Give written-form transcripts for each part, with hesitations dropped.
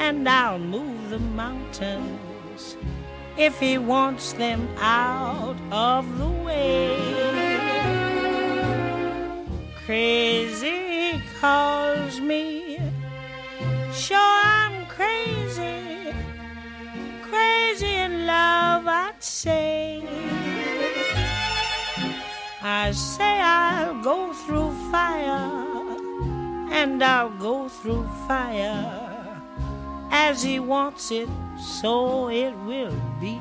and I'll move the mountains if he wants them out of the way. Crazy he calls me, sure I'm crazy, crazy in love I'd say. I say I'll go through fire, and I'll go through fire. As he wants it, so it will be.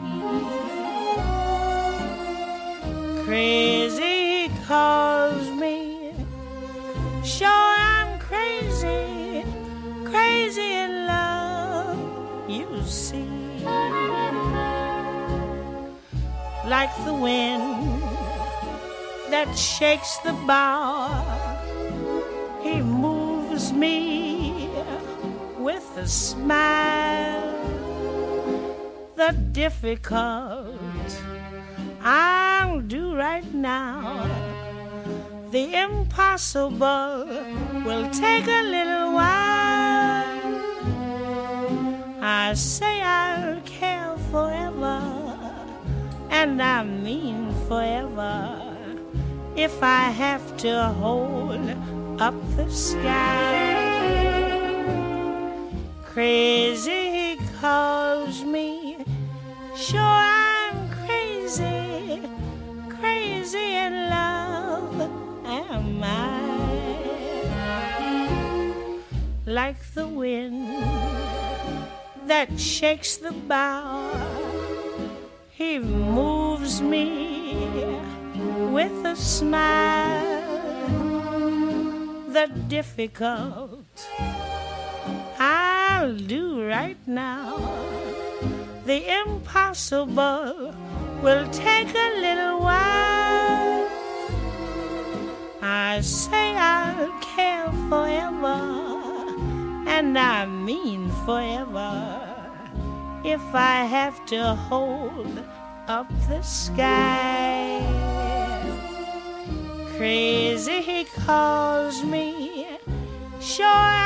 Crazy he calls me, sure I'm crazy, crazy in love, you see. Like the wind that shakes the bough, he moves me with a smile. The difficult I'll do right now, the impossible will take a little while. I say I'll care forever, and I mean forever, if I have to hold up the sky. Crazy he calls me, sure I'm crazy, crazy in love am I. Like the wind that shakes the bough, he moves me with a smile. The difficult I'll do right now, the impossible will take a little while. I say I'll care forever, and I mean forever, if I have to hold up the sky. Crazy he calls me, sure